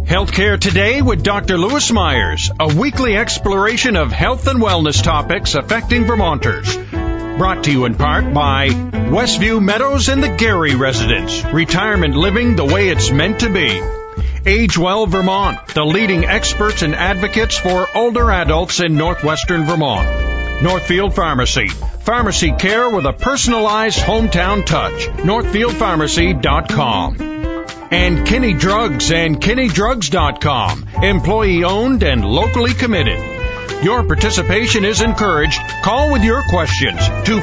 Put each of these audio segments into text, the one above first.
Healthcare Today with Dr. Lewis Myers, a weekly exploration of health and wellness topics affecting Vermonters. Brought to you in part by Westview Meadows and the Gary Residence, retirement living the way it's meant to be. Age Well Vermont, the leading experts and advocates for older adults in northwestern Vermont. Northfield Pharmacy, pharmacy care with a personalized hometown touch. NorthfieldPharmacy.com. And Kinney Drugs and KinneyDrugs.com, employee-owned and locally committed. Your participation is encouraged. Call with your questions,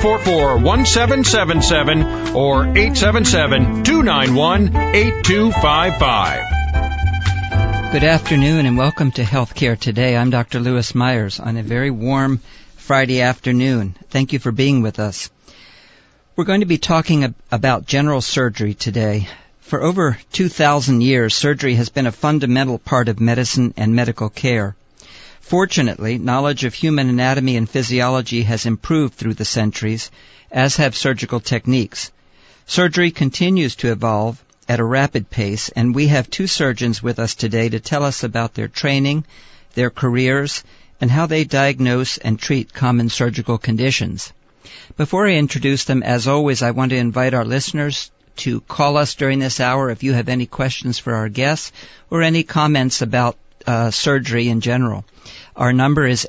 244-1777 or 877-291-8255. Good afternoon and welcome to Healthcare Today. I'm Dr. Lewis Myers on a very warm Friday afternoon. Thank you for being with us. We're going to be talking about general surgery today. For over 2,000 years, surgery has been a fundamental part of medicine and medical care. Fortunately, knowledge of human anatomy and physiology has improved through the centuries, as have surgical techniques. Surgery continues to evolve at a rapid pace, and we have two surgeons with us today to tell us about their training, their careers, and how they diagnose and treat common surgical conditions. Before I introduce them, as always, I want to invite our listeners to call us during this hour if you have any questions for our guests or any comments about surgery in general. Our number is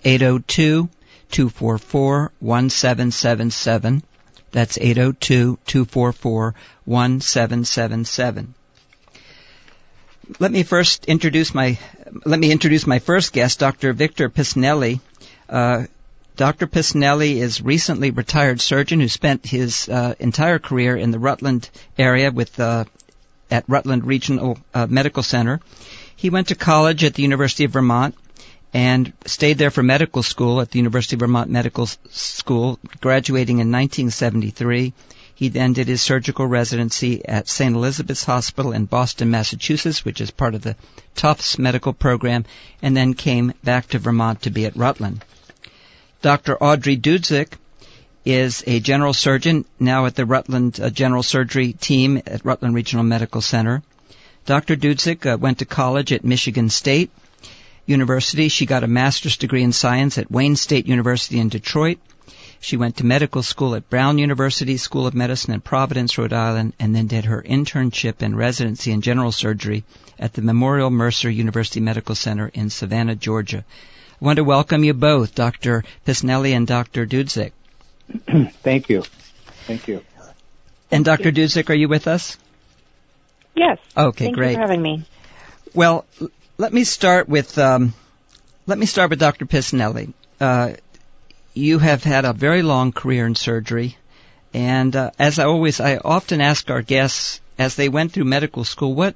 802-244-1777. That's 802-244-1777. Let me introduce my first guest, Dr. Victor Pisnelli. Dr. Pisnelli is recently retired surgeon who spent his entire career in the Rutland area at Rutland Regional Medical Center. He went to college at the University of Vermont and stayed there for medical school at the University of Vermont Medical School, graduating in 1973. He then did his surgical residency at St. Elizabeth's Hospital in Boston, Massachusetts, which is part of the Tufts Medical Program, and then came back to Vermont to be at Rutland. Dr. Audrey Dudzik is a general surgeon now at the Rutland General Surgery team at Rutland Regional Medical Center. Dr. Dudzik went to college at Michigan State University. She got a master's degree in science at Wayne State University in Detroit. She went to medical school at Brown University School of Medicine in Providence, Rhode Island, and then did her internship and residency in general surgery at the Memorial Mercer University Medical Center in Savannah, Georgia. I want to welcome you both, Dr. Pisnelli and Dr. Dudzik. Thank you. Thank you. And Dr. Dudzik, are you with us? Yes. Okay, great. Thank you for having me. Well, let me start with Dr. Pisnelli. You have had a very long career in surgery, and as I often ask our guests as they went through medical school, what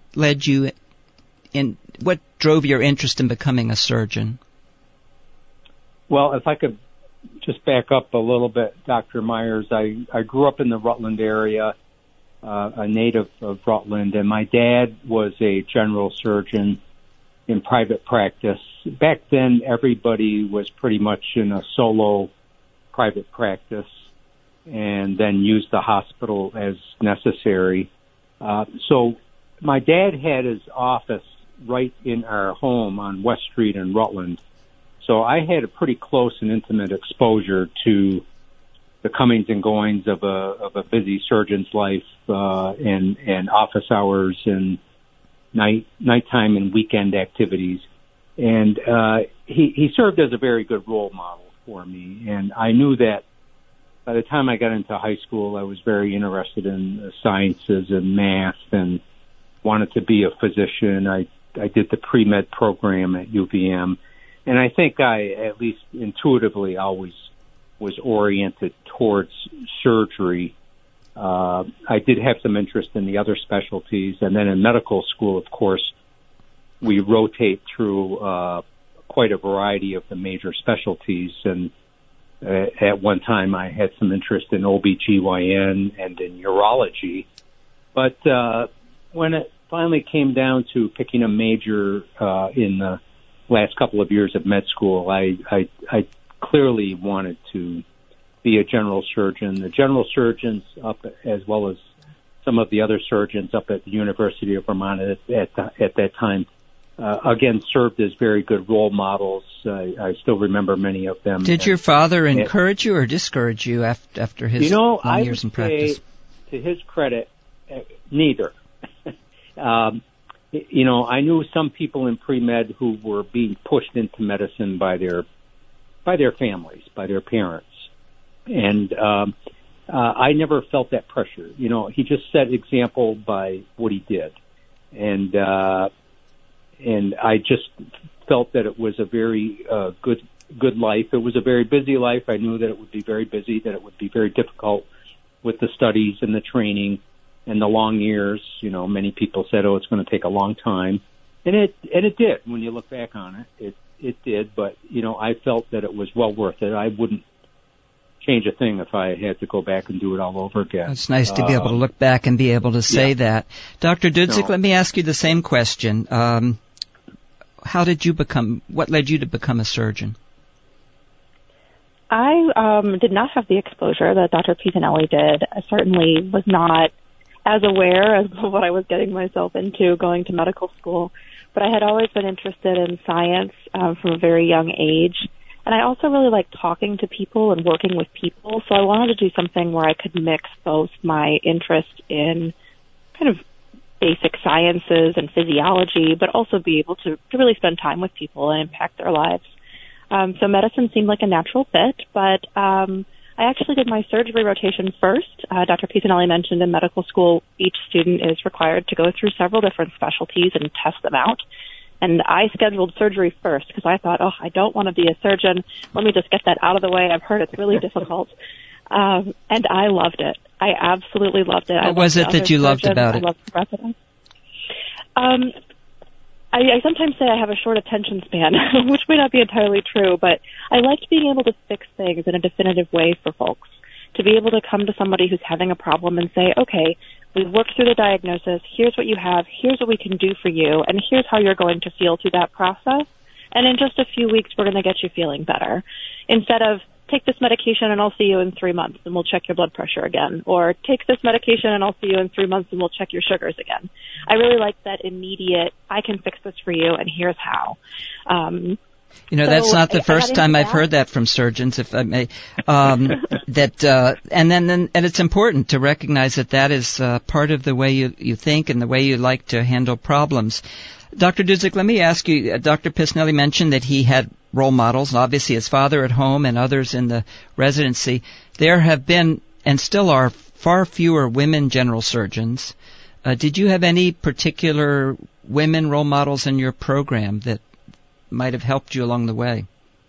drove your interest in becoming a surgeon? Well, if I could just back up a little bit, Dr. Myers, I grew up in the Rutland area, a native of Rutland, and my dad was a general surgeon in private practice. Back then, everybody was pretty much in a solo private practice and then used the hospital as necessary. So my dad had his office right in our home on West Street in Rutland. So I had a pretty close and intimate exposure to the comings and goings of a busy surgeon's life, and office hours and nighttime and weekend activities. And he served as a very good role model for me. And I knew that by the time I got into high school, I was very interested in sciences and math and wanted to be a physician. I did the pre-med program at UVM. And I think I, at least intuitively, always was oriented towards surgery. I did have some interest in the other specialties. And then in medical school, of course, we rotate through quite a variety of the major specialties. And at one time, I had some interest in OBGYN and in urology. But when it finally came down to picking a major in the last couple of years of med school, I clearly wanted to be a general surgeon. The general surgeons up, as well as some of the other surgeons up at the University of Vermont at that time, again, served as very good role models. I still remember many of them. Did your father encourage you or discourage you after his long years in practice? To his credit, neither. I knew some people in pre-med who were being pushed into medicine by their families, by their parents. And I never felt that pressure. He just set example by what he did. And I just felt that it was a very good life. It was a very busy life. I knew that it would be very busy, that it would be very difficult with the studies and the training and the long years. Many people said, it's going to take a long time. And it did. When you look back on it, it did. But, I felt that it was well worth it. I wouldn't change a thing if I had to go back and do it all over again. It's nice to be able to look back and be able to say that. Dr. Dudzik, let me ask you the same question. What led you to become a surgeon? I did not have the exposure that Dr. Pisanelli did. I certainly was not as aware of what I was getting myself into going to medical school, but I had always been interested in science from a very young age. And I also really like talking to people and working with people, so I wanted to do something where I could mix both my interest in kind of basic sciences and physiology, but also be able to really spend time with people and impact their lives. So medicine seemed like a natural fit, but I actually did my surgery rotation first. Dr. Pisanelli mentioned in medical school, each student is required to go through several different specialties and test them out. And I scheduled surgery first because I thought, I don't want to be a surgeon. Let me just get that out of the way. I've heard it's really difficult. And I loved it. I absolutely loved it. What was it that you loved about it? I loved the residents. I sometimes say I have a short attention span, which may not be entirely true, but I liked being able to fix things in a definitive way for folks. To be able to come to somebody who's having a problem and say, okay, we've worked through the diagnosis, here's what you have, here's what we can do for you, and here's how you're going to feel through that process. And in just a few weeks, we're going to get you feeling better. Instead of, take this medication and I'll see you in 3 months and we'll check your blood pressure again. Or take this medication and I'll see you in 3 months and we'll check your sugars again. I really like that immediate, I can fix this for you and here's how. That's not the first time I've heard that from surgeons, if I may. And it's important to recognize that is part of the way you think and the way you like to handle problems. Dr. Dudzik, let me ask you, Dr. Pisanelli mentioned that he had role models, obviously his father at home and others in the residency. There have been, and still are, far fewer women general surgeons. Did you have any particular women role models in your program that might have helped you along the way?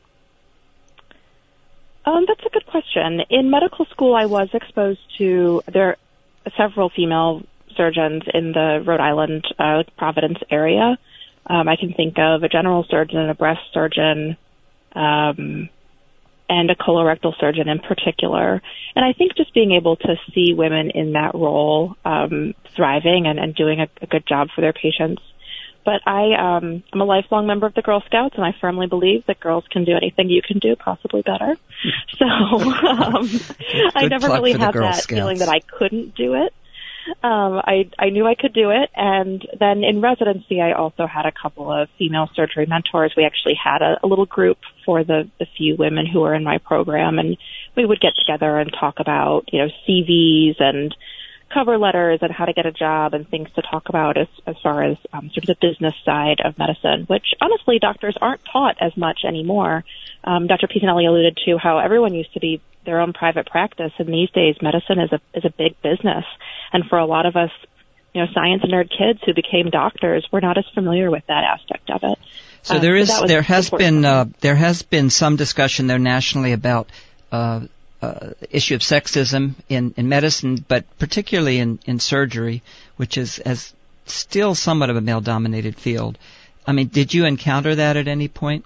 That's a good question. In medical school, I was exposed to, there are several female surgeons in the Rhode Island, Providence area. I can think of a general surgeon, a breast surgeon, and a colorectal surgeon in particular. And I think just being able to see women in that role thriving and doing a good job for their patients. But I'm a lifelong member of the Girl Scouts, and I firmly believe that girls can do anything you can do, possibly better. So I never really had that feeling that I couldn't do it. I knew I could do it, and then in residency I also had a couple of female surgery mentors. We actually had a little group for the few women who were in my program, and we would get together and talk about, CVs and cover letters and how to get a job and things to talk about as far as sort of the business side of medicine, which honestly doctors aren't taught as much anymore. Dr. Pisanelli alluded to how everyone used to be their own private practice, and these days medicine is a big business. And for a lot of us, science nerd kids who became doctors, we're not as familiar with that aspect of it. So there has been some discussion there nationally about issue of sexism in medicine, but particularly in surgery, which is still somewhat of a male-dominated field. I mean, did you encounter that at any point?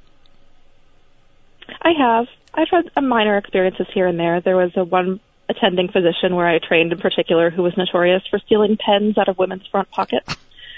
I have. I've had minor experiences here and there. There was one attending physician where I trained in particular who was notorious for stealing pens out of women's front pockets.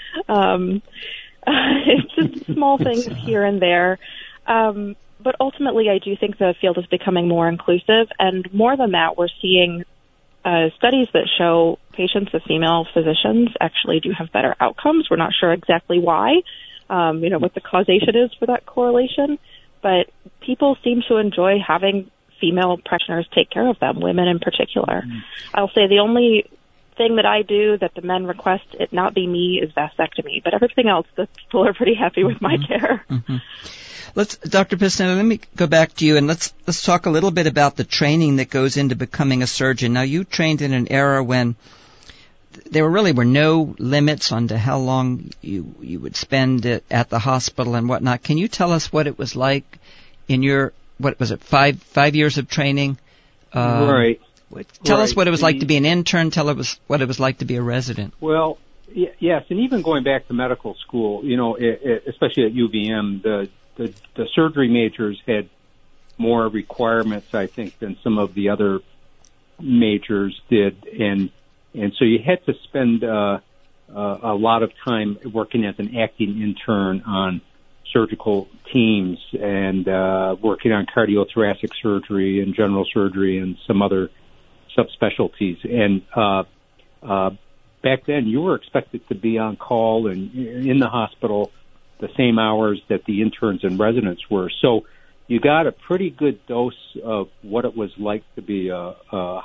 It's just small things here and there. But ultimately, I do think the field is becoming more inclusive. And more than that, we're seeing studies that show patients of female physicians actually do have better outcomes. We're not sure exactly why. what the causation is for that correlation. But people seem to enjoy having female practitioners take care of them, women in particular. Mm-hmm. I'll say the only thing that I do that the men request it not be me is vasectomy, but everything else, the people are pretty happy with my care. Mm-hmm. Dr. Pisnelli, let me go back to you and let's talk a little bit about the training that goes into becoming a surgeon. Now, you trained in an era when there really were no limits on to how long you would spend at the hospital and whatnot. Can you tell us what it was like in your, what was it, five years of training? Right. Tell us what it was like to be an intern. Tell us what it was like to be a resident. Well, yes, and even going back to medical school, especially at UVM, the surgery majors had more requirements, I think, than some of the other majors did, and so you had to spend a lot of time working as an acting intern on surgical teams and working on cardiothoracic surgery and general surgery and some other subspecialties. And back then, you were expected to be on call and in the hospital the same hours that the interns and residents were. So you got a pretty good dose of what it was like to be a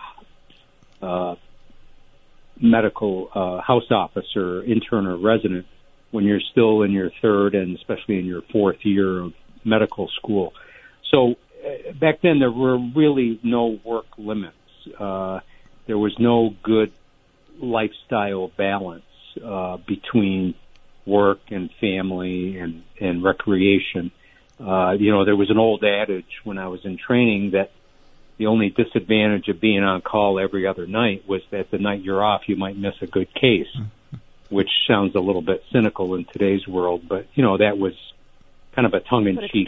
medical house officer, intern, or resident when you're still in your third and especially in your fourth year of medical school. So back then, there were really no work limits. There was no good lifestyle balance between work and family and recreation. There was an old adage when I was in training that the only disadvantage of being on call every other night was that the night you're off, you might miss a good case, which sounds a little bit cynical in today's world, but, that was kind of a tongue-in-cheek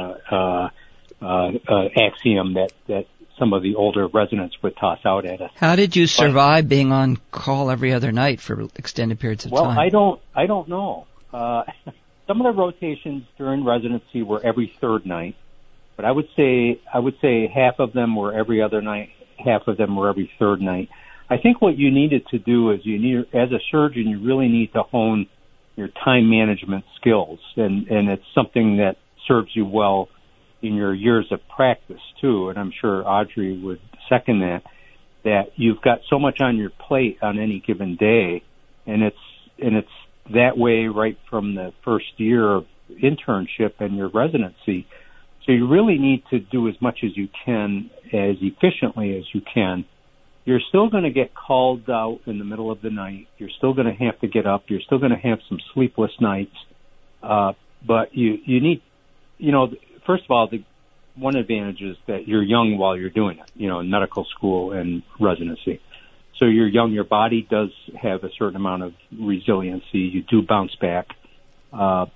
axiom that some of the older residents would toss out at us. How did you survive being on call every other night for extended periods of time? Well, I don't know. Some of the rotations during residency were every third night, but I would say half of them were every other night, half of them were every third night. I think what you needed to do is as a surgeon, you really need to hone your time management skills, and it's something that serves you well in your years of practice too, and I'm sure Audrey would second that you've got so much on your plate on any given day, and it's that way right from the first year of internship and your residency. So you really need to do as much as you can, as efficiently as you can. You're still going to get called out in the middle of the night. You're still going to have to get up. You're still going to have some sleepless nights. But you need, first of all, the one advantage is that you're young while you're doing it, in medical school and residency. So you're young, your body does have a certain amount of resiliency. You do bounce back. I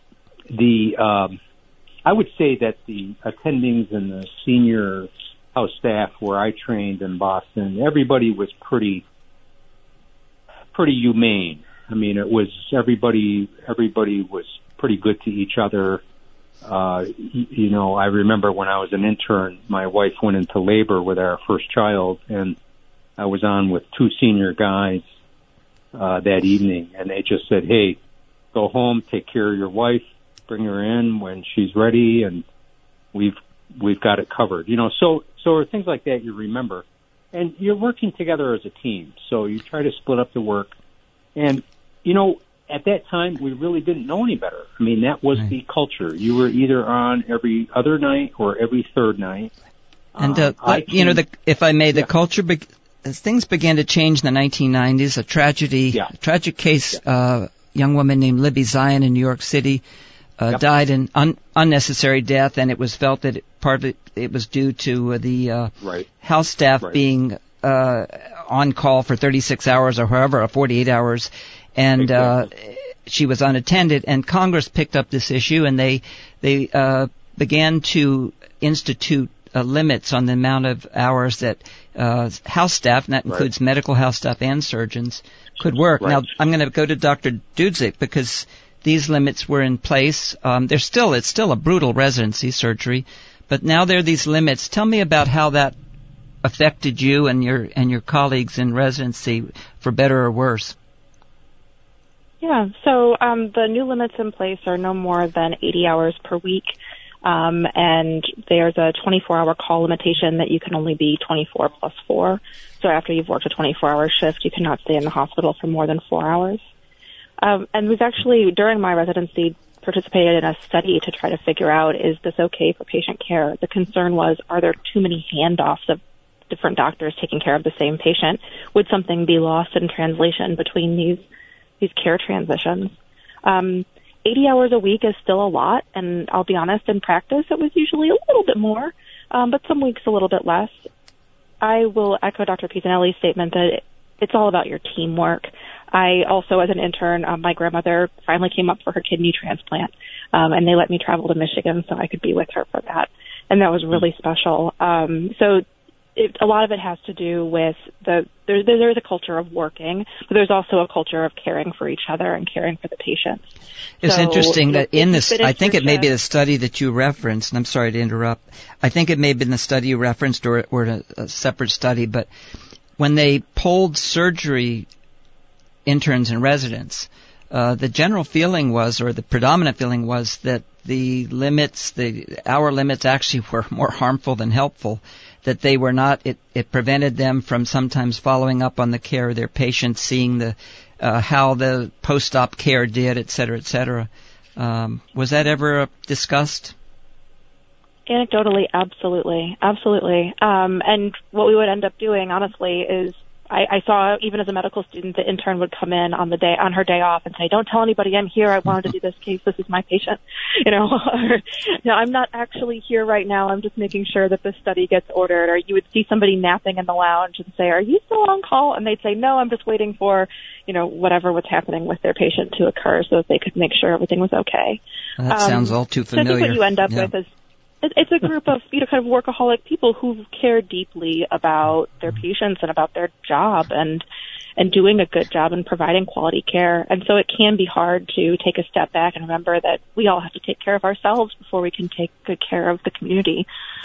would say that the attendings and the senior house staff where I trained in Boston, everybody was pretty humane. I mean, it was everybody was pretty good to each other. I remember when I was an intern, my wife went into labor with our first child, and I was on with two senior guys that evening, and they just said, "Hey, go home, take care of your wife, bring her in when she's ready, and we've got it covered." So things like that you remember, and you're working together as a team. So you try to split up the work, and at that time, we really didn't know any better. I mean, that was the culture. You were either on every other night or every third night. And, if I may, the culture, as things began to change in the 1990s, a tragic case, young woman named Libby Zion in New York City died an unnecessary death, and it was felt that it was due to the house staff being on call for 36 hours or however, 48 hours. And she was unattended, and Congress picked up this issue, and they began to institute limits on the amount of hours that house staff, and that includes medical house staff and surgeons, could work. Now, I'm going to go to Dr. Dudzik because these limits were in place. It's still a brutal residency surgery, but now there are these limits. Tell me about how that affected you and your colleagues in residency, for better or worse. Yeah, so the new limits in place are no more than 80 hours per week, and there's a 24-hour call limitation that you can only be 24 plus 4. So after you've worked a 24-hour shift, you cannot stay in the hospital for more than 4 hours. And we've actually, during my residency, participated in a study to try to figure out, is this okay for patient care? The concern was, are there too many handoffs of different doctors taking care of the same patient? Would something be lost in translation between these care transitions? 80 hours a week is still a lot, and I'll be honest, in practice it was usually a little bit more, but some weeks a little bit less. I will echo Dr. Pisanelli's statement that it's all about your teamwork. I also, as an intern, my grandmother finally came up for her kidney transplant, and they let me travel to Michigan so I could be with her for that, and that was really special. So a lot of it has to do with there's a culture of working, but there's also a culture of caring for each other and caring for the patients. It's interesting that in this, I think it may be the study that you referenced, and I'm sorry to interrupt. I think it may have been the study you referenced or a separate study, but when they polled surgery interns and residents, the general feeling was, or the predominant feeling was, that the hour limits actually were more harmful than helpful, that they were not, it prevented them from sometimes following up on the care of their patients, seeing how the post-op care did, et cetera, et cetera. Was that ever discussed? Anecdotally, absolutely. And what we would end up doing, honestly, is I saw, even as a medical student, the intern would come in on her day off and say, "Don't tell anybody I'm here. I wanted to do this case. This is my patient." Or, "No, I'm not actually here right now. I'm just making sure that this study gets ordered." Or you would see somebody napping in the lounge and say, "Are you still on call?" And they'd say, "No, I'm just waiting for, whatever was happening with their patient to occur so that they could make sure everything was okay." That sounds all too familiar. So I think what you end up with is it's a group of kind of workaholic people who care deeply about their patients and about their job and doing a good job and providing quality care. And so it can be hard to take a step back and remember that we all have to take care of ourselves before we can take good care of the community.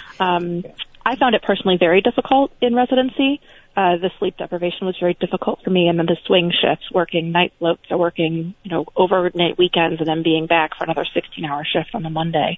I found it personally very difficult in residency. The sleep deprivation was very difficult for me, and then the swing shifts, working night floats or working, overnight weekends and then being back for another 16-hour shift on the Monday.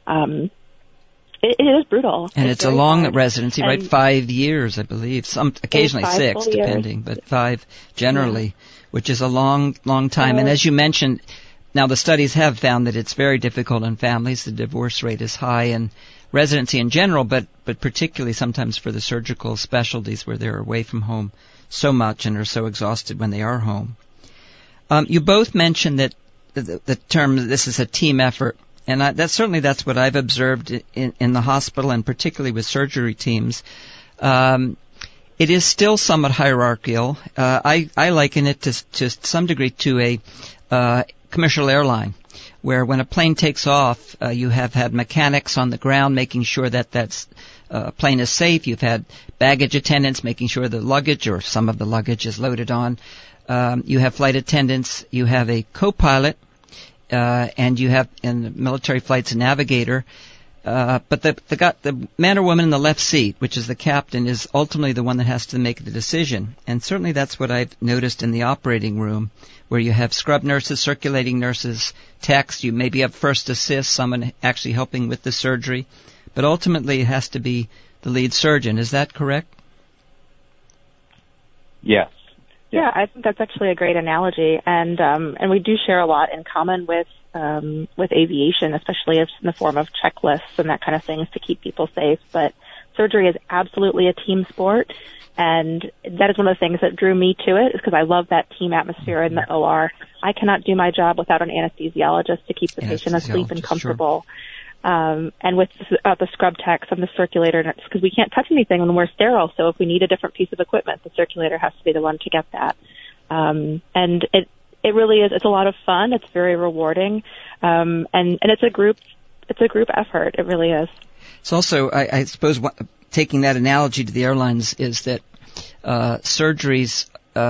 It is brutal. And it's a long residency, right? 5 years, I believe. Occasionally 6, depending, but 5 generally, which is a long, long time. And as you mentioned, now the studies have found that it's very difficult in families. The divorce rate is high in residency in general, but particularly sometimes for the surgical specialties where they're away from home so much and are so exhausted when they are home. You both mentioned that the term, this is a team effort. And that's what I've observed in the hospital, and particularly with surgery teams. It is still somewhat hierarchical. I liken it to some degree to a commercial airline, where when a plane takes off, you have had mechanics on the ground making sure that plane is safe. You've had baggage attendants making sure the luggage or some of the luggage is loaded on. You have flight attendants. You have a co-pilot. And you have in military flights a navigator, but the man or woman in the left seat, which is the captain, is ultimately the one that has to make the decision. And certainly that's what I've noticed in the operating room, where you have scrub nurses, circulating nurses, techs. You maybe have first assist, someone actually helping with the surgery, but ultimately it has to be the lead surgeon. Is that correct? Yes. Yeah, I think that's actually a great analogy, and we do share a lot in common with aviation, especially in the form of checklists and that kind of things to keep people safe. But surgery is absolutely a team sport, and that is one of the things that drew me to it, is because I love that team atmosphere in the OR. I cannot do my job without an anesthesiologist to keep the patient asleep and comfortable. Sure. And with the scrub techs and the circulator, because we can't touch anything when we're sterile, so if we need a different piece of equipment, the circulator has to be the one to get that. And it really is, it's a lot of fun, it's very rewarding, and it's a group effort, it really is. It's also, I suppose, taking that analogy to the airlines is that surgeries,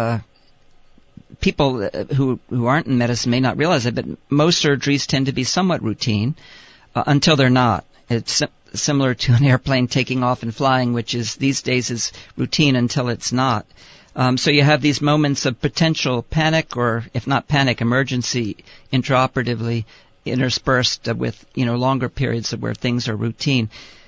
people who aren't in medicine may not realize it, but most surgeries tend to be somewhat routine. Until they're not. It's similar to an airplane taking off and flying, which is these days is routine until it's not. So you have these moments of potential panic, or if not panic, emergency intraoperatively interspersed with, longer periods of where things are routine.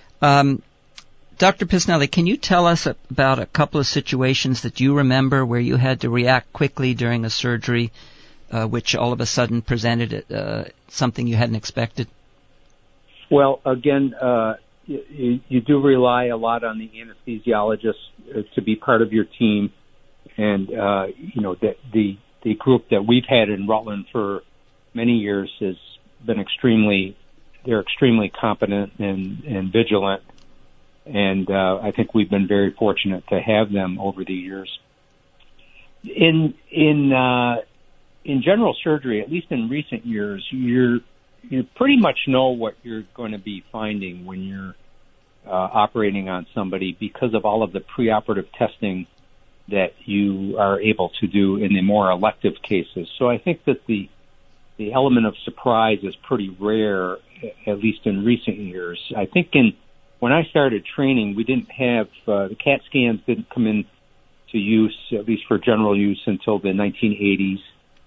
Dr. Pisnelli, can you tell us about a couple of situations that you remember where you had to react quickly during a surgery, which all of a sudden presented something you hadn't expected? Well, again, you do rely a lot on the anesthesiologist to be part of your team, and the group that we've had in Rutland for many years has been extremely competent and vigilant, and I think we've been very fortunate to have them over the years. In general surgery, at least in recent years, you pretty much know what you're going to be finding when you're operating on somebody because of all of the preoperative testing that you are able to do in the more elective cases. So I think that the element of surprise is pretty rare, at least in recent years. I think when I started training, we didn't have the CAT scans didn't come into use, at least for general use, until the 1980s.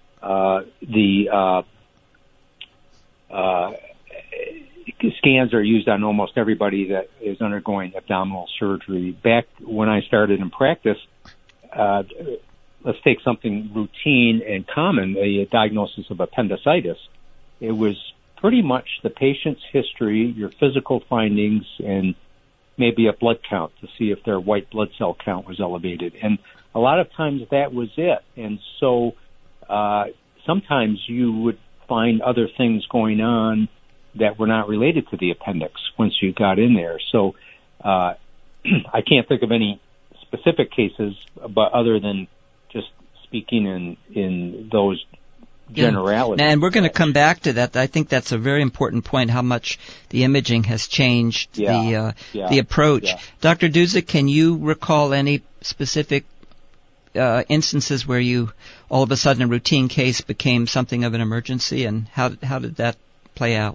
Scans are used on almost everybody that is undergoing abdominal surgery. Back when I started in practice, let's take something routine and common, a diagnosis of appendicitis. It was pretty much the patient's history, your physical findings, and maybe a blood count to see if their white blood cell count was elevated. And a lot of times that was it. And so sometimes you would find other things going on that were not related to the appendix once you got in there. So I can't think of any specific cases, but other than just speaking in those generalities. And we're going to come back to that. I think that's a very important point, how much the imaging has changed the approach. Yeah. Dr. Dudzik, can you recall any specific instances where you, all of a sudden, a routine case became something of an emergency, and how did that play out?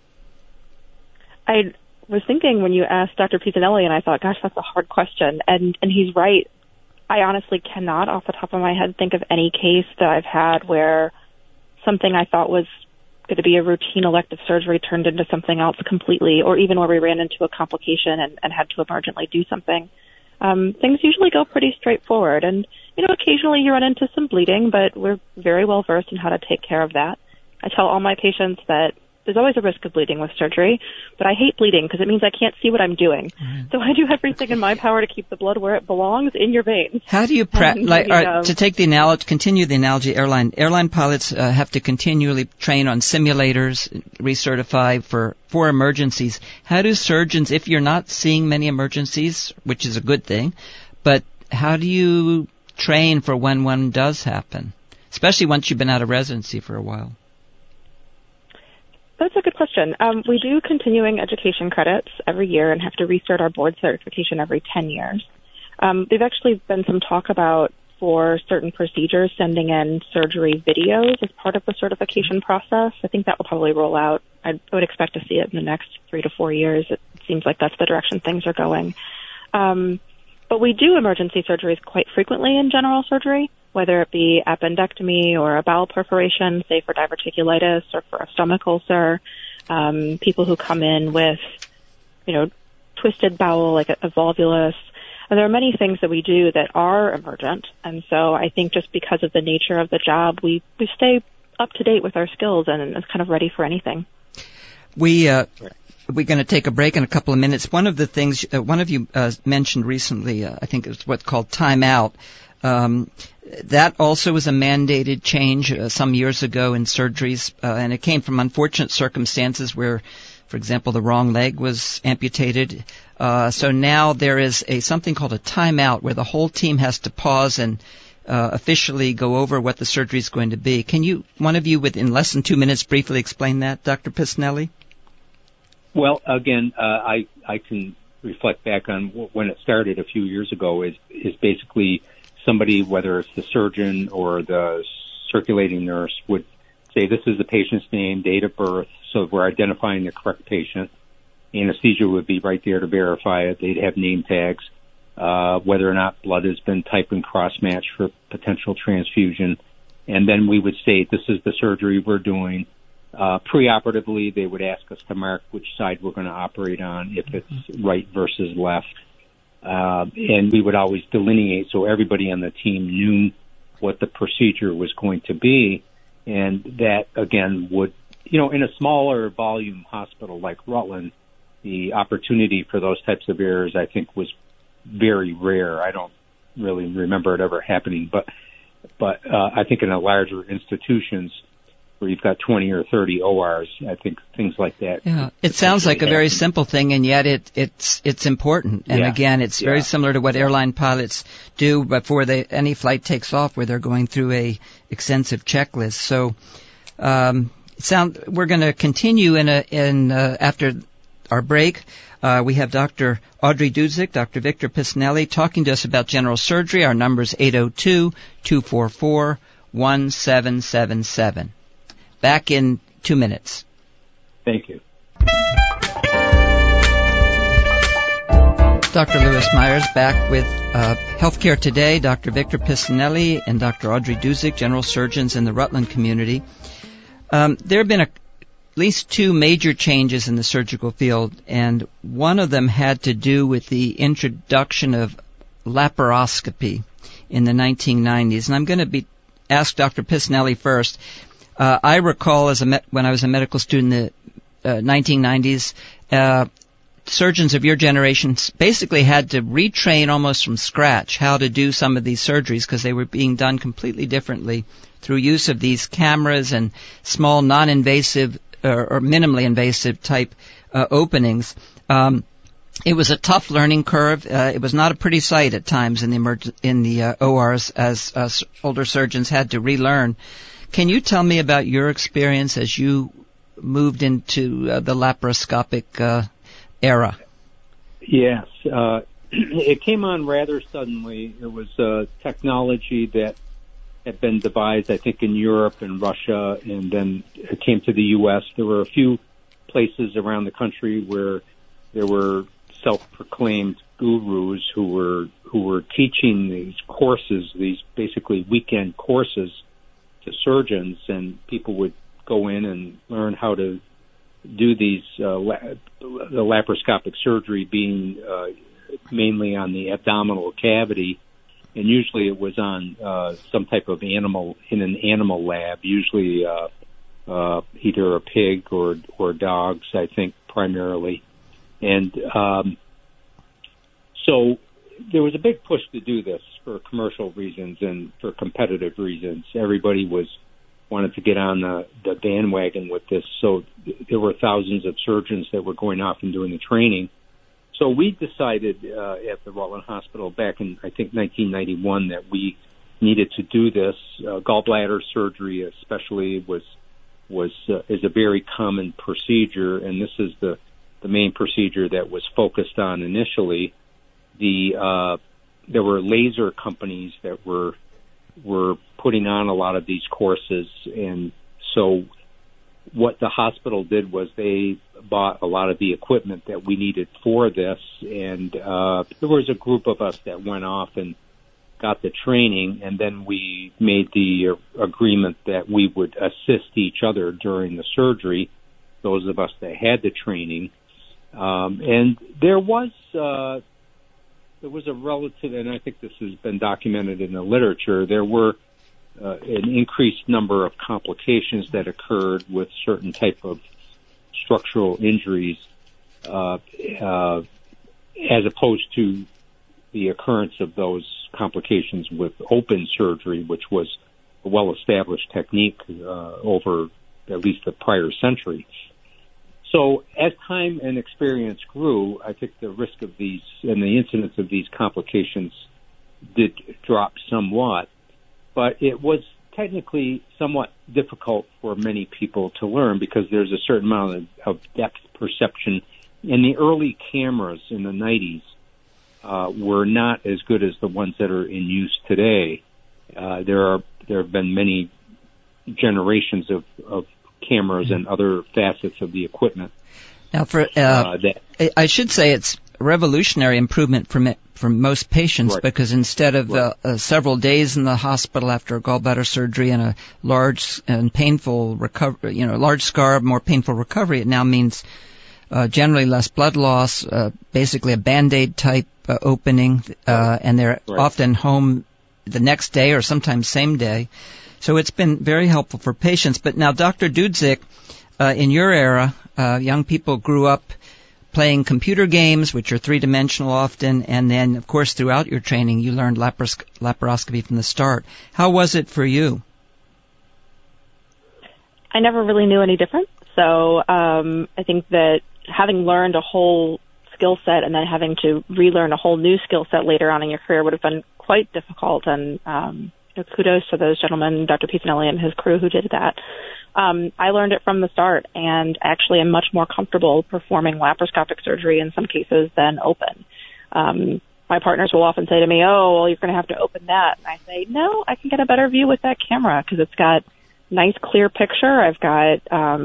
I was thinking when you asked Dr. Pisnelli, and I thought, gosh, that's a hard question. And he's right. I honestly cannot, off the top of my head, think of any case that I've had where something I thought was going to be a routine elective surgery turned into something else completely, or even where we ran into a complication and had to emergently do something. Things usually go pretty straightforward. And, occasionally you run into some bleeding, but we're very well versed in how to take care of that. I tell all my patients that there's always a risk of bleeding with surgery, but I hate bleeding because it means I can't see what I'm doing. Mm-hmm. So I do everything in my power to keep the blood where it belongs, in your veins. How do you to take the analogy, continue the analogy, airline pilots have to continually train on simulators, recertify for emergencies. How do surgeons, if you're not seeing many emergencies, which is a good thing, but how do you train for when one does happen, especially once you've been out of residency for a while? That's a good question. We do continuing education credits every year and have to recert our board certification every 10 years. There's actually been some talk about, for certain procedures, sending in surgery videos as part of the certification process. I think that will probably roll out. I would expect to see it in the next 3 to 4 years. It seems like that's the direction things are going. But we do emergency surgeries quite frequently in general surgery, whether it be appendectomy or a bowel perforation, say for diverticulitis or for a stomach ulcer, people who come in with, twisted bowel, like a volvulus. And there are many things that we do that are emergent. And so I think just because of the nature of the job, we stay up to date with our skills and is kind of ready for anything. We're going to take a break in a couple of minutes. One of the things, one of you mentioned recently, I think it's what's called timeout. That also was a mandated change some years ago in surgeries, and it came from unfortunate circumstances where, for example, the wrong leg was amputated. So now there is something called a timeout where the whole team has to pause and officially go over what the surgery is going to be. Can you, one of you, within less than 2 minutes, briefly explain that, Dr. Pisnelli? Well, again, I can reflect back on when it started a few years ago is basically somebody, whether it's the surgeon or the circulating nurse, would say this is the patient's name, date of birth, so we're identifying the correct patient. Anesthesia would be right there to verify it. They'd have name tags. whether or not blood has been type and cross-matched for potential transfusion. And then we would say, this is the surgery we're doing. Preoperatively, they would ask us to mark which side we're going to operate on, if it's right versus left. And we would always delineate so everybody on the team knew what the procedure was going to be. And that, again, would, in a smaller volume hospital like Rutland, the opportunity for those types of errors, I think, was very rare. I don't really remember it ever happening, but I think in a larger institutions where you've got 20 or 30 ORs, I think things like that. Yeah, it sounds like a very simple thing, and yet it's important. And again, it's very similar to what airline pilots do before any flight takes off, where they're going through a extensive checklist. So, we're going to continue after our break. We have Dr. Audrey Duzik, Dr. Victor Piscinelli talking to us about general surgery. Our number is 802-244-1777. Back in 2 minutes. Thank you. Dr. Lewis Myers back with Healthcare Today, Dr. Victor Piscinelli and Dr. Audrey Duzik, general surgeons in the Rutland community. There have been at least two major changes in the surgical field, and one of them had to do with the introduction of laparoscopy in the 1990s. And I'm going to ask Dr. Piscinelli first. I recall when I was a medical student in the 1990s, surgeons of your generation basically had to retrain almost from scratch how to do some of these surgeries because they were being done completely differently through use of these cameras and small non-invasive or minimally invasive type openings. It was a tough learning curve. It was not a pretty sight at times in the ORs as older surgeons had to relearn. Can you tell me about your experience as you moved into the laparoscopic era? Yes. It came on rather suddenly. It was technology that had been devised, I think, in Europe and Russia, and then it came to the U.S. There were a few places around the country where there were self-proclaimed gurus who were teaching these courses, these basically weekend courses to surgeons, and people would go in and learn how to do these the laparoscopic surgery, being mainly on the abdominal cavity. And usually it was on some type of animal, in an animal lab, usually either a pig or dogs, I think, primarily. And so there was a big push to do this for commercial reasons and for competitive reasons. Everybody wanted to get on the bandwagon with this. So there were thousands of surgeons that were going off and doing the training. So we decided at the Rutland Hospital back in, I think, 1991 that we needed to do this. Gallbladder surgery especially is a very common procedure, and this is the main procedure that was focused on initially. There were laser companies that were putting on a lot of these courses, and so what the hospital did was they bought a lot of the equipment that we needed for this, and there was a group of us that went off and got the training, and then we made the agreement that we would assist each other during the surgery, those of us that had the training. And there was a relative, and I think this has been documented in the literature, there were an increased number of complications that occurred with certain type of structural injuries as opposed to the occurrence of those complications with open surgery, which was a well-established technique over at least the prior century. So as time and experience grew, I think the risk of these and the incidence of these complications did drop somewhat, but it was technically somewhat difficult for many people to learn because there's a certain amount of depth perception. And the early cameras in the 90s were not as good as the ones that are in use today. There have been many generations of cameras and other facets of the equipment. Now, I should say it's revolutionary improvement from most patients, right. because instead of several days in the hospital after a gallbladder surgery and a large and painful recovery, large scar, more painful recovery, it now means generally less blood loss, basically a Band-Aid type opening, and they're right. often home the next day or sometimes same day. So it's been very helpful for patients. But now, Dr. Dudzik, in your era, young people grew up playing computer games, which are three-dimensional often, and then, of course, throughout your training, you learned laparoscopy from the start. How was it for you? I never really knew any different. So I think that having learned a whole skill set and then having to relearn a whole new skill set later on in your career would have been quite difficult. And kudos to those gentlemen, Dr. Pisanelli and his crew who did that. I learned it from the start, and actually am much more comfortable performing laparoscopic surgery in some cases than open. My partners will often say to me, "Oh, well, you're going to have to open that." And I say, "No, I can get a better view with that camera because it's got nice, clear picture. I've got,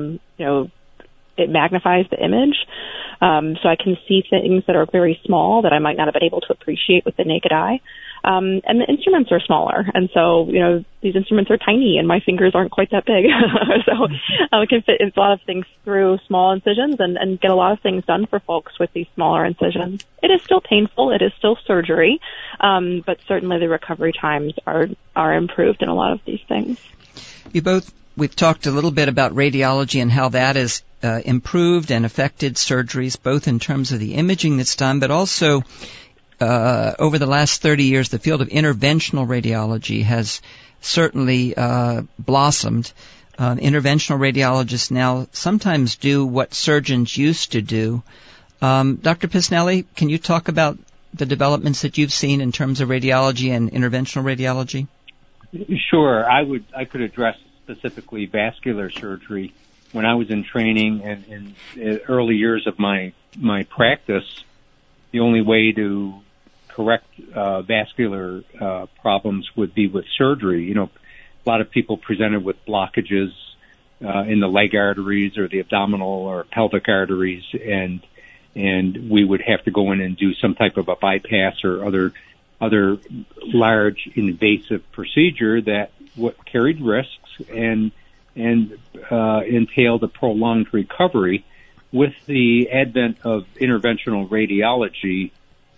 it magnifies the image, so I can see things that are very small that I might not have been able to appreciate with the naked eye." And the instruments are smaller, and so, these instruments are tiny, and my fingers aren't quite that big. So I can fit a lot of things through small incisions and get a lot of things done for folks with these smaller incisions. It is still painful. It is still surgery, but certainly the recovery times are improved in a lot of these things. We've talked a little bit about radiology and how that has improved and affected surgeries, both in terms of the imaging that's done, but also over the last 30 years, the field of interventional radiology has certainly blossomed. Interventional radiologists now sometimes do what surgeons used to do. Dr. Pisanelli, can you talk about the developments that you've seen in terms of radiology and interventional radiology? Sure. I could address specifically vascular surgery. When I was in training and in the early years of my practice, the only way to correct vascular problems would be with surgery. A lot of people presented with blockages in the leg arteries or the abdominal or pelvic arteries, and we would have to go in and do some type of a bypass or other large invasive procedure that carried risks and entailed a prolonged recovery. With the advent of interventional radiology,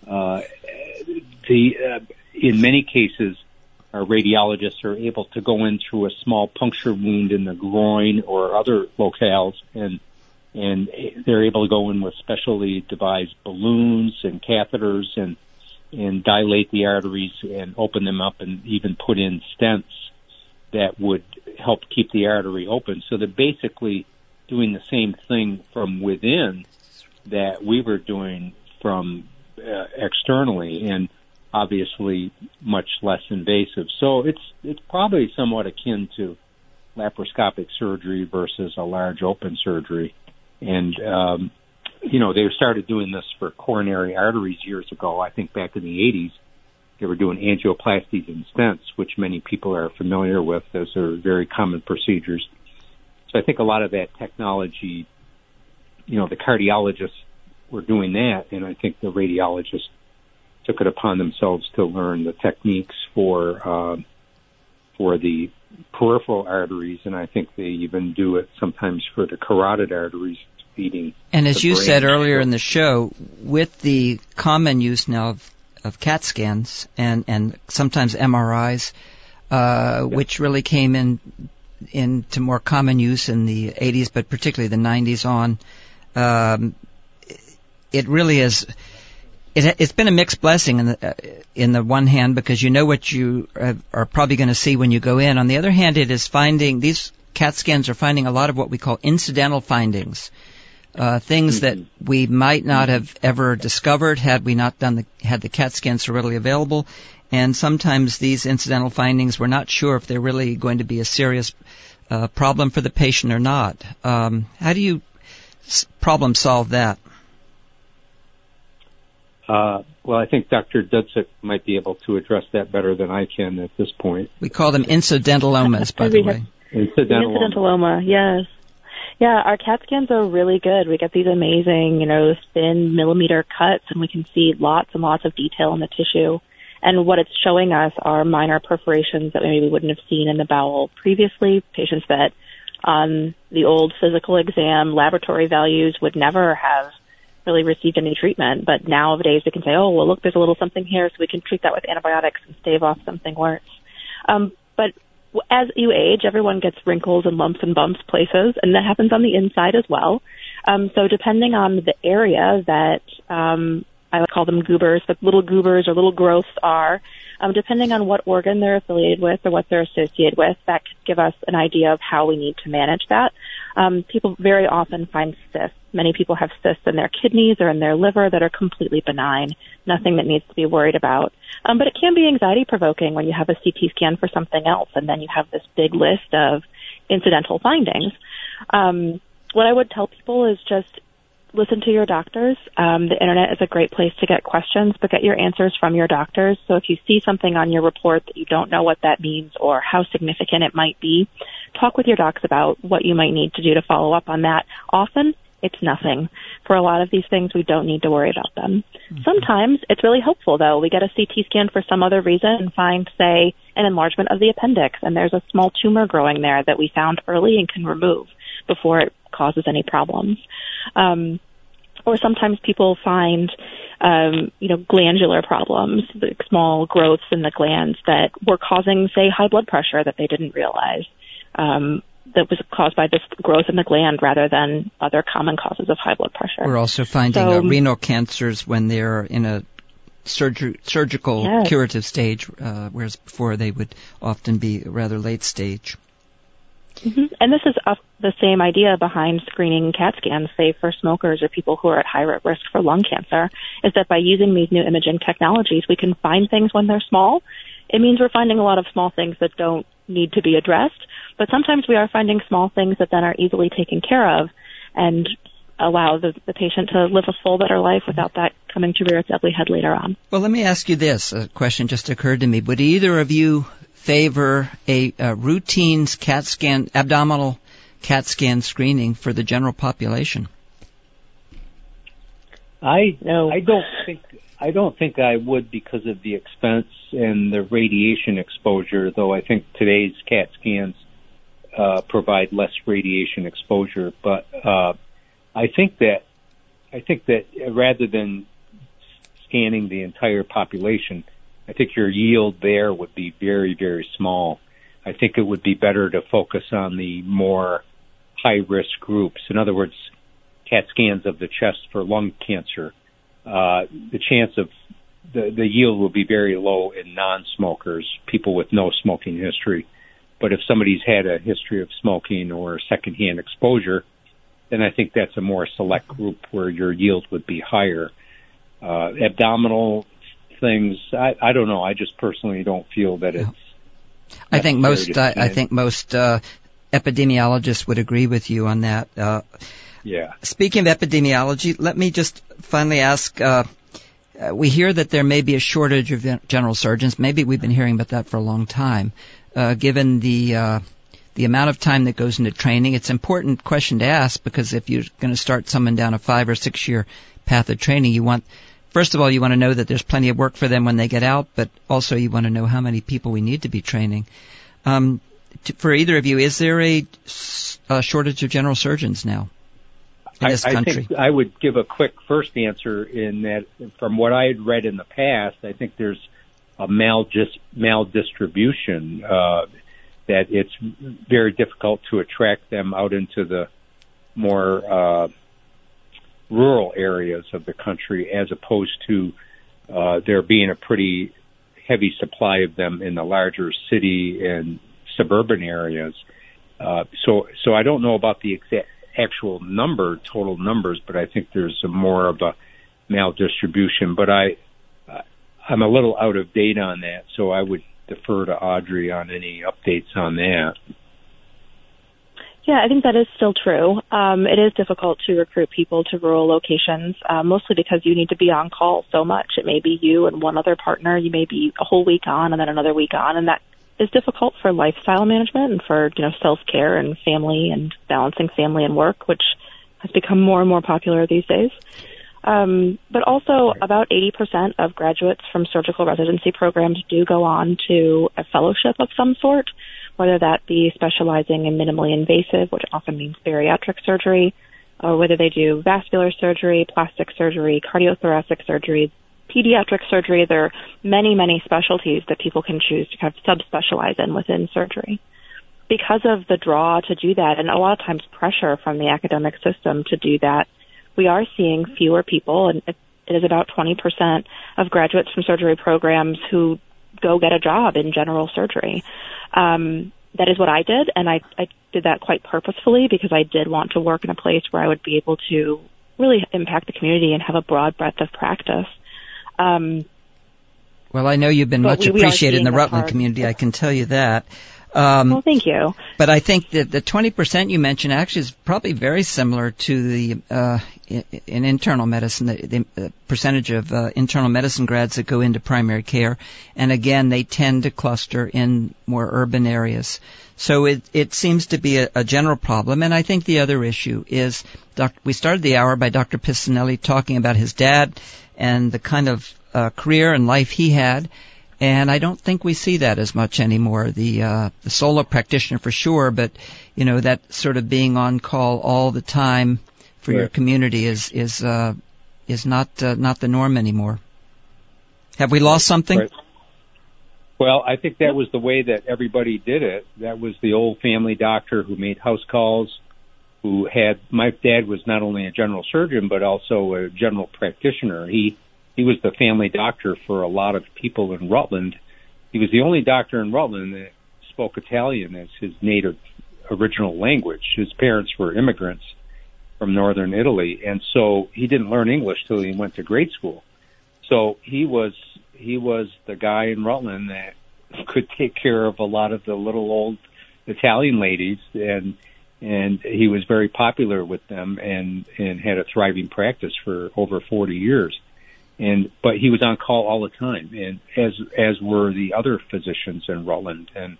in many cases, our radiologists are able to go in through a small puncture wound in the groin or other locales, and they're able to go in with specially devised balloons and catheters and dilate the arteries and open them up and even put in stents that would help keep the artery open. So they're basically doing the same thing from within that we were doing from externally, and obviously much less invasive. So it's probably somewhat akin to laparoscopic surgery versus a large open surgery. And they started doing this for coronary arteries years ago. I think back in the 80s, they were doing angioplasties and stents, which many people are familiar with. Those are very common procedures. So I think a lot of that technology, the cardiologists were doing that, and I think the radiologists took it upon themselves to learn the techniques for the peripheral arteries, and I think they even do it sometimes for the carotid arteries feeding. And as you brain. said earlier in the show, with the common use now of CAT scans and sometimes MRIs, which really came into more common use in the 80s, but particularly the 90s on, it really is. It's been a mixed blessing in the one hand, because you know what you are probably going to see when you go in. On the other hand, it is finding, these CAT scans are finding a lot of what we call incidental findings, things that we might not have ever discovered had we not had the CAT scans readily available. And sometimes these incidental findings, we're not sure if they're really going to be a serious problem for the patient or not. How do you problem solve that? Well, I think Dr. Dudzik might be able to address that better than I can at this point. We call them incidentalomas, by the way. Incidentalomas, yes. Yeah, our CAT scans are really good. We get these amazing, thin millimeter cuts, and we can see lots and lots of detail in the tissue. And what it's showing us are minor perforations that we maybe wouldn't have seen in the bowel previously, patients that on the old physical exam laboratory values would never have really received any treatment. But nowadays we can say, oh, well, look, there's a little something here, so we can treat that with antibiotics and stave off something worse. But as you age, everyone gets wrinkles and lumps and bumps places, and that happens on the inside as well. So depending on the area that I would call them goobers, but little goobers or little growths are, depending on what organ they're affiliated with or what they're associated with, that could give us an idea of how we need to manage that. People very often find cysts. Many people have cysts in their kidneys or in their liver that are completely benign, nothing that needs to be worried about. But it can be anxiety-provoking when you have a CT scan for something else, and then you have this big list of incidental findings. What I would tell people is just listen to your doctors. The internet is a great place to get questions, but get your answers from your doctors. So if you see something on your report that you don't know what that means or how significant it might be, talk with your docs about what you might need to do to follow up on that. Often, it's nothing. For a lot of these things, we don't need to worry about them. Mm-hmm. Sometimes it's really helpful, though. We get a CT scan for some other reason and find, say, an enlargement of the appendix, and there's a small tumor growing there that we found early and can remove before it causes any problems. Or sometimes people find, glandular problems, like small growths in the glands that were causing, say, high blood pressure that they didn't realize. That was caused by this growth in the gland rather than other common causes of high blood pressure. We're also finding renal cancers when they're in a surgical curative stage, whereas before they would often be rather late stage. Mm-hmm. And this is the same idea behind screening CAT scans, say, for smokers or people who are at high risk for lung cancer, is that by using these new imaging technologies, we can find things when they're small. It means we're finding a lot of small things that don't need to be addressed, but sometimes we are finding small things that then are easily taken care of and allow the patient to live a full, better life without that coming to rear its ugly head later on. Well, let me ask you this. A question just occurred to me. Would either of you favor a routine CAT scan, abdominal CAT scan screening for the general population? I don't think I would because of the expense and the radiation exposure, though I think today's CAT scans provide less radiation exposure. But I think that rather than scanning the entire population, I think your yield there would be very, very small. I think it would be better to focus on the more high-risk groups. In other words, CAT scans of the chest for lung cancer. The chance of the yield will be very low in non-smokers, people with no smoking history. But if somebody's had a history of smoking or secondhand exposure, then I think that's a more select group where your yield would be higher. Abdominal things, I don't know. I just personally don't feel that it's. I think most epidemiologists would agree with you on that. Yeah. Speaking of epidemiology, let me just finally ask. We hear that there may be a shortage of general surgeons. Maybe we've been hearing about that for a long time. Given the amount of time that goes into training, it's an important question to ask because if you're going to start someone down a 5 or 6 year path of training, first of all, you want to know that there's plenty of work for them when they get out, but also you want to know how many people we need to be training. For either of you, is there a shortage of general surgeons now in this country? I think I would give a quick first answer in that from what I had read in the past, I think there's a maldistribution, that it's very difficult to attract them out into the more rural areas of the country as opposed to there being a pretty heavy supply of them in the larger city and suburban areas. So I don't know about the actual total numbers, but I think there's more of a maldistribution. But I'm a little out of date on that, so I would defer to Audrey on any updates on that. Yeah, I think that is still true. It is difficult to recruit people to rural locations, mostly because you need to be on call so much. It may be you and one other partner. You may be a whole week on and then another week on, and that is difficult for lifestyle management and for, self-care and family and balancing family and work, which has become more and more popular these days. But also about 80% of graduates from surgical residency programs do go on to a fellowship of some sort, whether that be specializing in minimally invasive, which often means bariatric surgery, or whether they do vascular surgery, plastic surgery, cardiothoracic surgery, pediatric surgery. There are many, many specialties that people can choose to kind of subspecialize in within surgery. Because of the draw to do that, and a lot of times pressure from the academic system to do that, we are seeing fewer people, and it is about 20% of graduates from surgery programs who go get a job in general surgery. That is what I did, and I did that quite purposefully because I did want to work in a place where I would be able to really impact the community and have a broad breadth of practice. Well, I know you've been much appreciated in the Rutland community, I can tell you that. Well, thank you. But I think that the 20% you mentioned actually is probably very similar to the in internal medicine, the percentage of internal medicine grads that go into primary care. And again, they tend to cluster in more urban areas. So it seems to be a general problem. And I think the other issue is, we started the hour by Dr. Pisanelli talking about his dad and the kind of career and life he had. And I don't think we see that as much anymore. The solo practitioner for sure, but that sort of being on call all the time for your community is not the norm anymore. Have we lost something? Right. Well, I think that was the way that everybody did it. That was the old family doctor who made house calls, my dad was not only a general surgeon, but also a general practitioner. He was the family doctor for a lot of people in Rutland. He was the only doctor in Rutland that spoke Italian as his native original language. His parents were immigrants from northern Italy, and so he didn't learn English till he went to grade school. So he was the guy in Rutland that could take care of a lot of the little old Italian ladies, and he was very popular with them and had a thriving practice for over 40 years. But he was on call all the time, and as were the other physicians in Rutland, and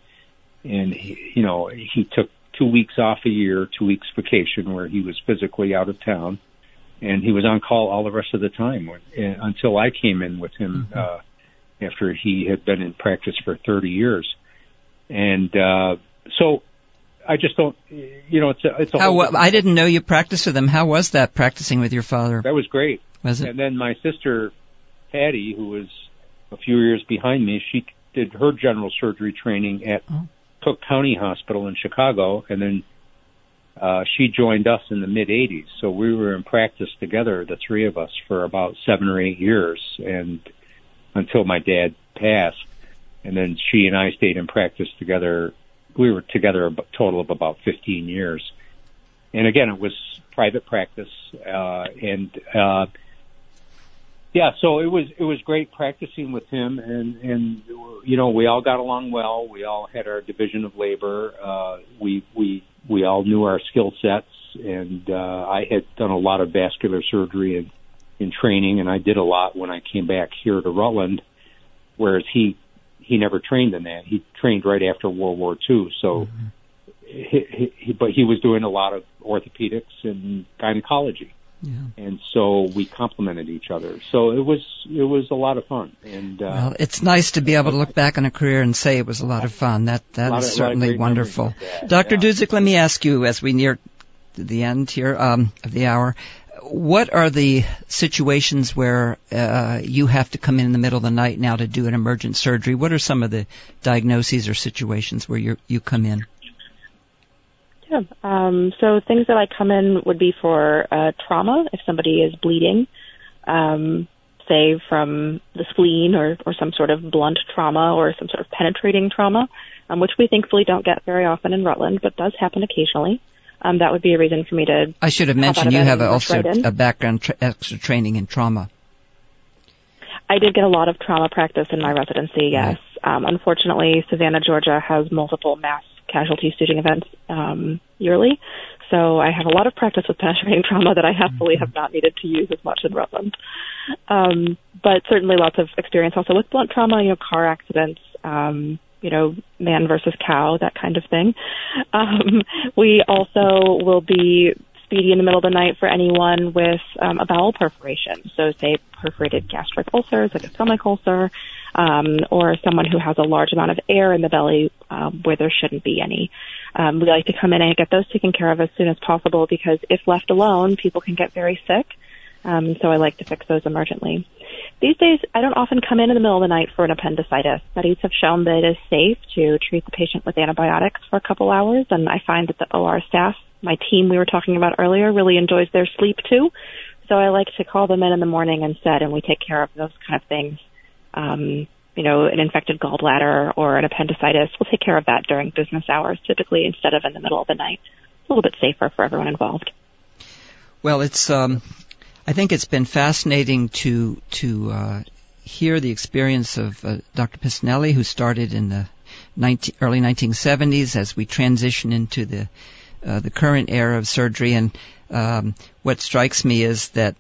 he took 2 weeks off a year, 2 weeks vacation where he was physically out of town, and he was on call all the rest of the time until I came in with him after he had been in practice for 30 years, and so I just don't, it's a whole I didn't know you practiced with him. How was that practicing with your father? That was great. Was it? And then my sister, Patty, who was a few years behind me, she did her general surgery training at Cook County Hospital in Chicago, and then she joined us in the mid-'80s. So we were in practice together, the three of us, for about 7 or 8 years, and until my dad passed. And then she and I stayed in practice together. We were together a total of about 15 years. And again, it was private practice, so it was great practicing with him, and we all got along well. We all had our division of labor. We all knew our skill sets, and I had done a lot of vascular surgery in training, and I did a lot when I came back here to Rutland, whereas he never trained in that. He trained right after World War II, so but he was doing a lot of orthopedics and gynecology. Yeah. And so we complemented each other. So it was a lot of fun. And well, it's nice to be able to look back on a career and say it was a lot of fun. That is certainly wonderful. Dr. Dudzik, let me ask you, as we near the end here of the hour, what are the situations where you have to come in the middle of the night now to do an emergent surgery? What are some of the diagnoses or situations where you come in? Yeah. So things that I come in would be for trauma. If somebody is bleeding, say from the spleen or some sort of blunt trauma or some sort of penetrating trauma, which we thankfully don't get very often in Rutland, but does happen occasionally. That would be a reason for me to. I should have mentioned you have also a background extra training in trauma. I did get a lot of trauma practice in my residency, yes. Right. Unfortunately, Savannah, Georgia has multiple mass casualty staging events yearly, so I have a lot of practice with penetrating trauma that I happily have not needed to use as much in Rutland. But certainly lots of experience also with blunt trauma, car accidents, man versus cow, that kind of thing. We also will be speedy in the middle of the night for anyone with a bowel perforation. So say perforated gastric ulcers, like a stomach ulcer, or someone who has a large amount of air in the belly where there shouldn't be any. We like to come in and get those taken care of as soon as possible because if left alone, people can get very sick. So I like to fix those emergently. These days, I don't often come in the middle of the night for an appendicitis. Studies have shown that it is safe to treat the patient with antibiotics for a couple hours, and I find that the OR staff, my team we were talking about earlier, really enjoys their sleep too. So I like to call them in the morning instead, and we take care of those kind of things. An infected gallbladder or an appendicitis, we'll take care of that during business hours typically instead of in the middle of the night. It's a little bit safer for everyone involved. Well, I think it's been fascinating to hear the experience of Dr. Pisnelli, who started in the early 1970s as we transition into the current era of surgery. And what strikes me is that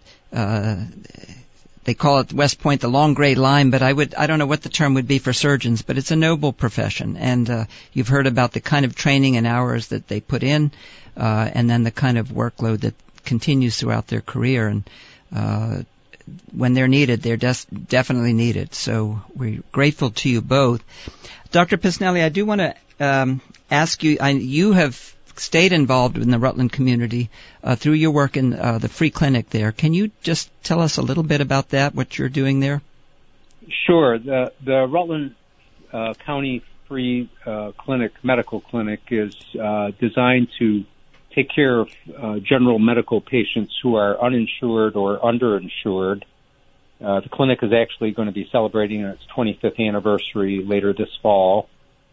they call it West Point the long gray line, but I don't know what the term would be for surgeons, but it's a noble profession. And you've heard about the kind of training and hours that they put in, and then the kind of workload that continues throughout their career. And when they're needed, they're definitely needed. So we're grateful to you both. Dr. Pisnelli, I do want to ask you, you have stayed involved in the Rutland community through your work in the free clinic there. Can you just tell us a little bit about that, what you're doing there? Sure. The Rutland County Free Medical Clinic is designed to take care of general medical patients who are uninsured or underinsured. The clinic is actually going to be celebrating its 25th anniversary later this fall.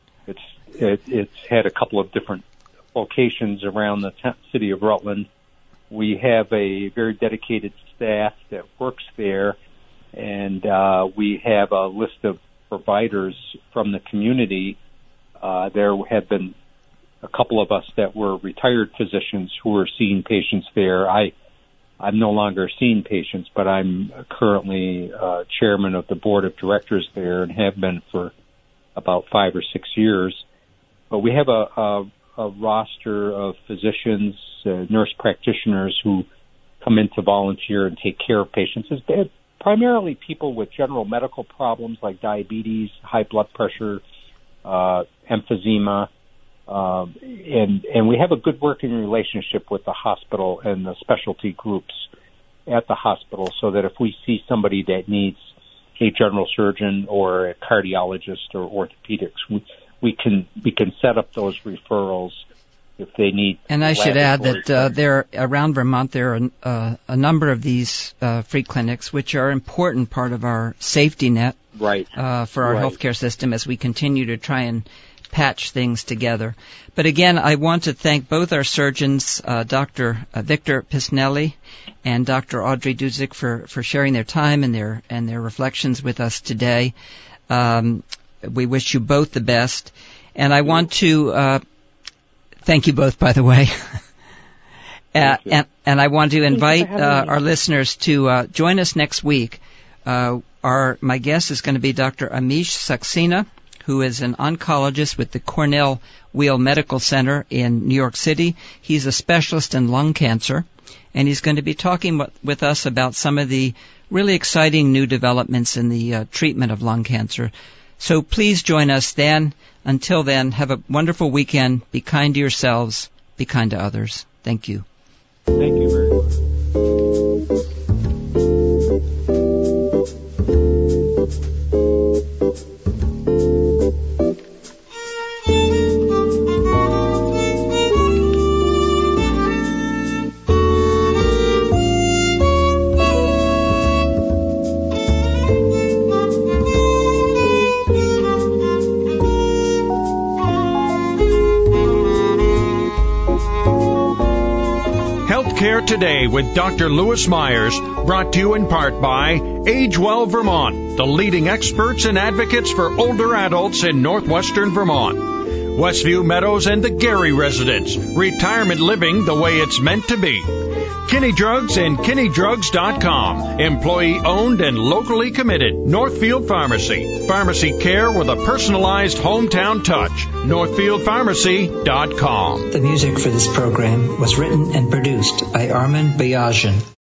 It's had a couple of different locations around the city of Rutland. We have a very dedicated staff that works there, and we have a list of providers from the community. There have been a couple of us that were retired physicians who were seeing patients there. I'm no longer seeing patients, but I'm currently chairman of the board of directors there and have been for about 5 or 6 years. But we have a roster of physicians, nurse practitioners who come in to volunteer and take care of patients. It's primarily people with general medical problems like diabetes, high blood pressure, emphysema, and we have a good working relationship with the hospital and the specialty groups at the hospital so that if we see somebody that needs a general surgeon or a cardiologist or orthopedics, we can set up those referrals if they need. And I should add that there around Vermont there are a number of these free clinics, which are an important part of our safety net for our healthcare system as we continue to try and patch things together. But again, I want to thank both our surgeons, Dr. Victor Pisnelli and Dr. Audrey Dudzik, for sharing their time and their reflections with us today. We wish you both the best. And I want to thank you both, by the way. And I want to invite our listeners to join us next week. My guest is going to be Dr. Amish Saxena, who is an oncologist with the Cornell Wheel Medical Center in New York City. He's a specialist in lung cancer, and he's going to be talking with us about some of the really exciting new developments in the treatment of lung cancer. So please join us then. Until then, have a wonderful weekend. Be kind to yourselves. Be kind to others. Thank you. Thank you very much. Today with Dr. Lewis Myers, brought to you in part by Age Well Vermont, the leading experts and advocates for older adults in northwestern Vermont. Westview Meadows and the Gary residence. Retirement living the way it's meant to be. Kinney Drugs and KinneyDrugs.com. Employee owned and locally committed. Northfield Pharmacy. Pharmacy care with a personalized hometown touch. NorthfieldPharmacy.com. The music for this program was written and produced by Armin Bayajian.